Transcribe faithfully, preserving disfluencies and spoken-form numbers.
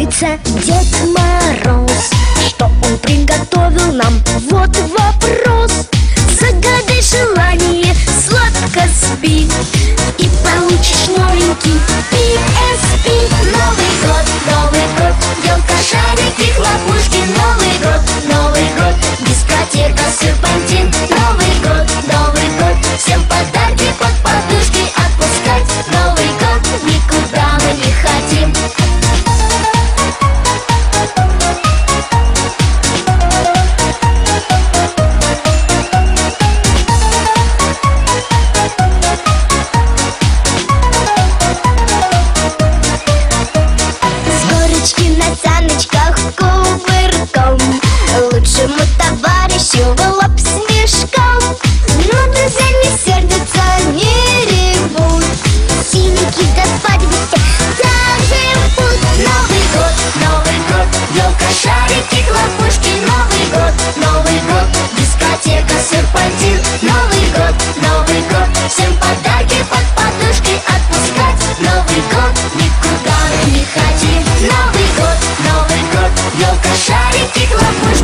улыбается Дед Мороз. Что он приготовил нам? Вот вопрос. Загадай желание, сладко спи, и получишь новенький пи эс пи. Новый год, Новый год, елка, шарики, хлопушки. Новый год, Новый год, дискотека, серпантин. Новый год, Новый год, всем подарки под подушки отпускать. Новый год, никуда мы не хотим. На саночках кувырком, лучшему товарищу в лоб снежком. Но друзья не сердятся, не ревут, синенький до свадьбы все заживут. Новый год, Новый год, елка, шарики, хлопушки. Новый год, Новый год, дискотека, серпантин. Новый год, Новый год, всем подарки под подушки отпускать. Новый год, никуда мы не хотим. Новый год, Новый год, елка, шарики, хлопушки.